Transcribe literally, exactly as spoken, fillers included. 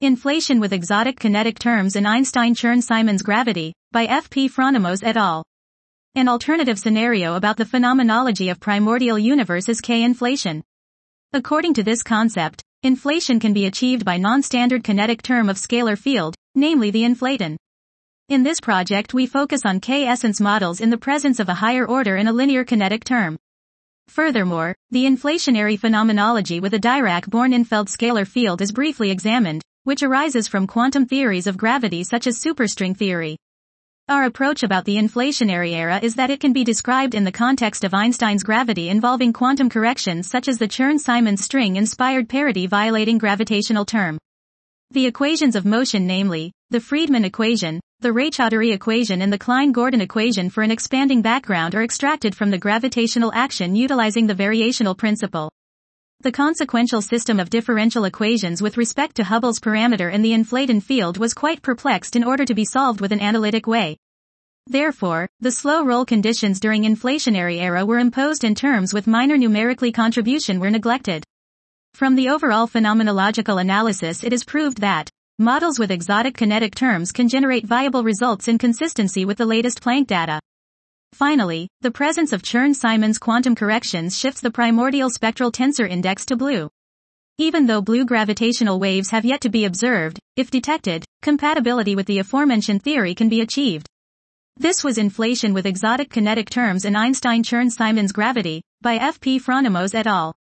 Inflation with exotic kinetic terms in Einstein-Chern-Simons gravity, by F P Fronimus et al. An alternative scenario about the phenomenology of primordial universe is K-inflation. According to this concept, inflation can be achieved by non-standard kinetic term of scalar field, namely the inflaton. In this project we focus on K-essence models in the presence of a higher order in a linear kinetic term. Furthermore, the inflationary phenomenology with a Dirac-Born-Infeld scalar field is briefly examined, which arises from quantum theories of gravity such as superstring theory. Our approach about the inflationary era is that it can be described in the context of Einstein's gravity involving quantum corrections such as the Chern-Simons string-inspired parity-violating gravitational term. The equations of motion, namely, the Friedmann equation, the Raychaudhuri equation and the Klein-Gordon equation for an expanding background are extracted from the gravitational action utilizing the variational principle. The consequential system of differential equations with respect to Hubble's parameter in the inflaton field was quite perplexed in order to be solved with an analytic way. Therefore, the slow roll conditions during inflationary era were imposed and terms with minor numerically contribution were neglected. From the overall phenomenological analysis it is proved that models with exotic kinetic terms can generate viable results in consistency with the latest Planck data. Finally, the presence of Chern-Simons quantum corrections shifts the primordial spectral tensor index to blue. Even though blue gravitational waves have yet to be observed, if detected, compatibility with the aforementioned theory can be achieved. This was Inflation with exotic kinetic terms in Einstein-Chern-Simons gravity, by F P Fronimus et al.